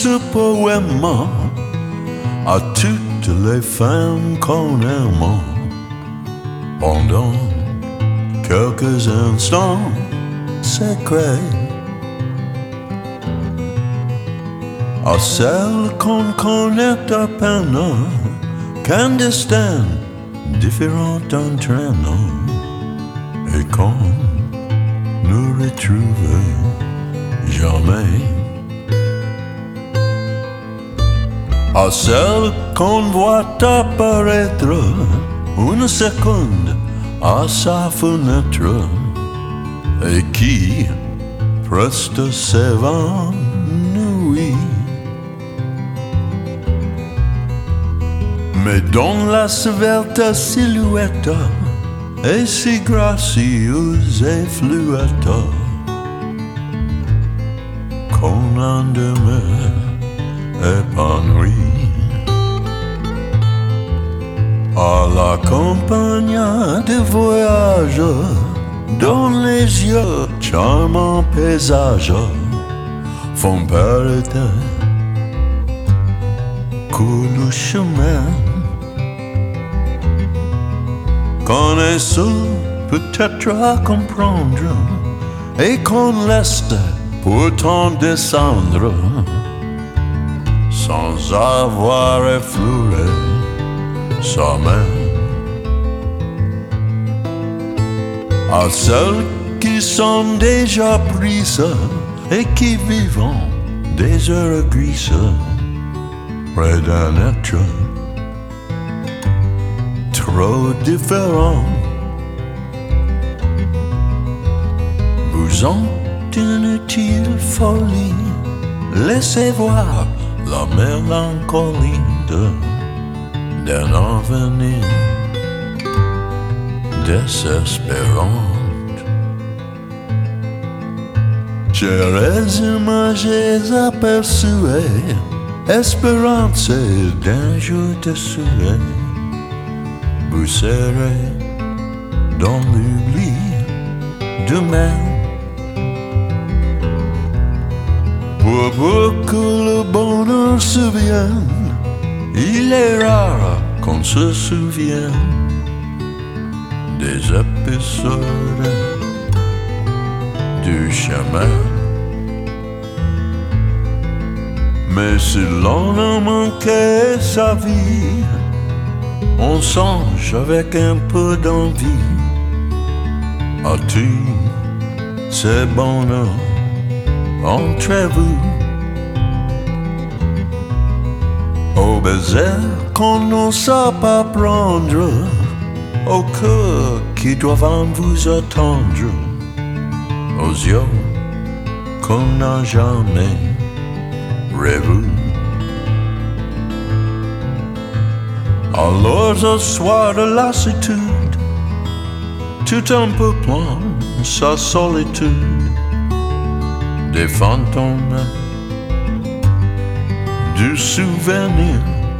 ce poème à toutes les femmes qu'on aime pendant quelques instants secrets, à celles qu'on connaît à peine, clandestines, différentes entraînant, et qu'on ne retrouve jamais. À celles qu'on voit apparaître une seconde à sa fenêtre et qui presque s'évanouit. Mais dont la svelte silhouette est si gracieuse et fluette qu'on en demeure épanoui. À la campagne de voyage, dans les yeux charmants paysages font perdre court le chemin. Qu'on est seul peut-être à comprendre et qu'on laisse pourtant descendre sans avoir effleuré sa main. À celles qui sont déjà prises et qui vivent des heures grises près d'un être trop différent. Vous ont inutile folie, laissez voir la mélancolie d'un avenir désespérant. Chères images aperçues, espérance d'un jour de souhait, vous serez dans l'oubli demain. Pour beaucoup le bonheur se vienne, il est rare qu'on se souvienne des épisodes du chemin. Mais si l'on a manqué sa vie, on songe avec un peu d'envie à tous ces bonheurs entre vous, aux baisers qu'on n'ose pas prendre, aux cœurs qui doivent vous attendre, aux yeux qu'on n'a jamais rêvé. Alors au soir de lassitude, tout un peu plein sa solitude, des fantômes du souvenir.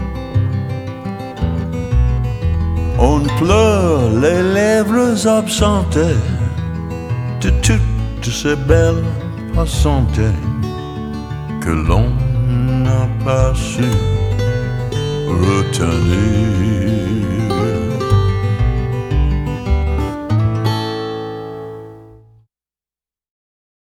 On pleure les lèvres absentées de toutes ces belles passantes que l'on n'a pas su retenir.